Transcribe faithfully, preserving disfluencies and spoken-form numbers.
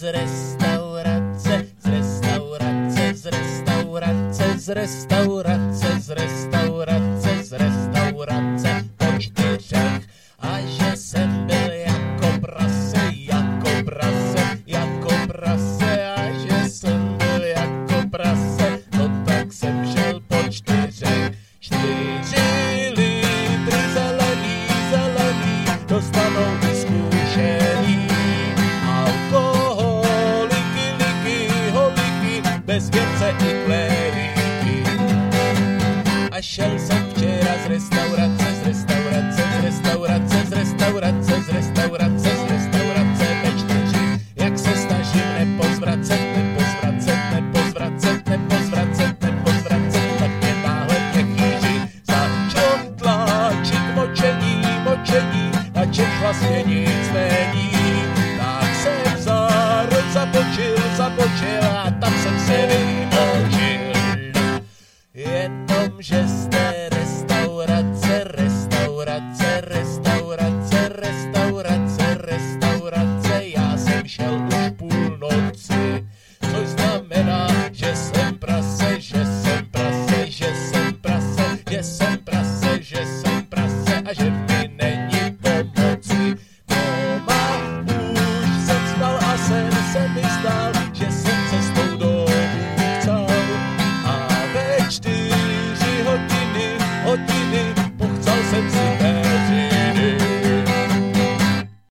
restaurace, z restaurace, z restaurace, z restaurace, z restaurace, z restaurace po čtyřech. A že jsem byl jako prase, jako prase, jako prase, a že jsem byl jako prase, no tak jsem šel po čtyřech. Čtyři litry zelený, zelený, dostanou vyzkoušený. Alkoholiky, liky, holiky, bez věce i klériky. A šel jsem včera z restaurace, z restaurace, z restaurace, z restaurace, z restaurace, z restaurace ve čtyři. Jak se snažím nepozvracet, nepozvracet, nepozvracet, nepozvracet, nepozvracet, tak mě náhle mě chýří. Začal tlačit močení, močení, načež vlastně nic není. Tak jsem zároveň zabočil, zabočil a tam jsem se vymočil. Jenomže z té restaurace, restaurace, restaurace, restaurace, restaurace, já jsem šel už půlnoci, což znamená, že jsem prase, že jsem prase, že jsem prase, že jsem prase, že jsem prase a že mi není pomoci. Doma už jsem spal a sen se mi zdál, že jsem